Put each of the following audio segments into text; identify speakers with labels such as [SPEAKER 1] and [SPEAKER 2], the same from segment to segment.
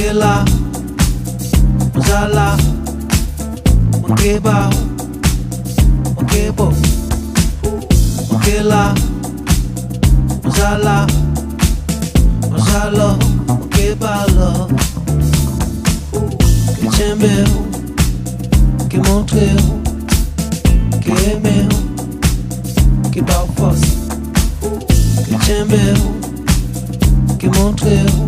[SPEAKER 1] Mokela, Mozala, Mokeba, Mokebo, Mokela, Mozala, Mozalo, Mokebalo, que chembeo, que montreo, que emeo, que baufos, que chembeo, que montreo.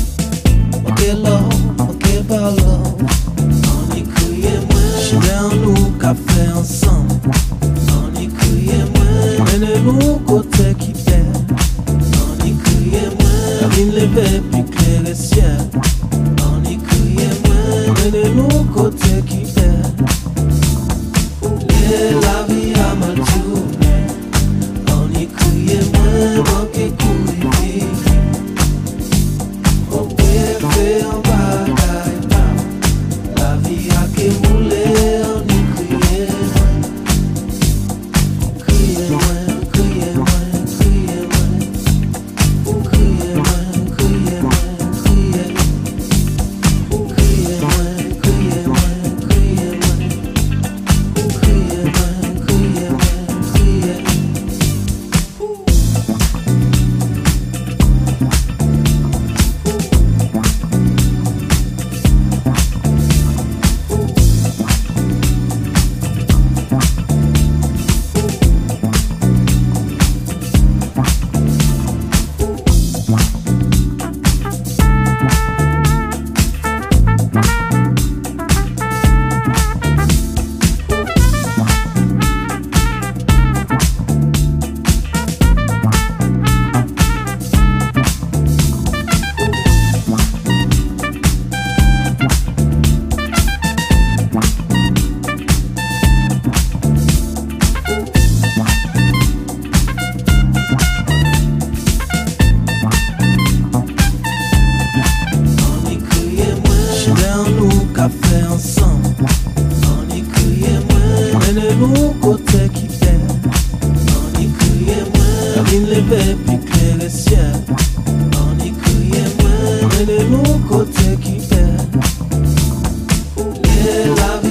[SPEAKER 1] Ok, parlo. On y criait moins. J'suis dans nous café ensemble. On y criait moins. Menez nous côté qui perd. On y criait moins. La ligne levée puis clair le ciel. On y criait moins. Menez nous côté qui perd. La vie a mal tourné. On y criait moins. Manqué courir. En bagaille, la vie a que moulé, on y criait moins, criait moins, criait moins, criait moins, criait moins, criait moins, criait, criait moins, criait moins, criait moins, criait moins, criait moins, criait. Café ensemble, on y criait moins. Menez nous côté qui perd. On y criait moins. La ligne levée puis clair le ciel. On y criait moins. Menez nous côté qui perd. La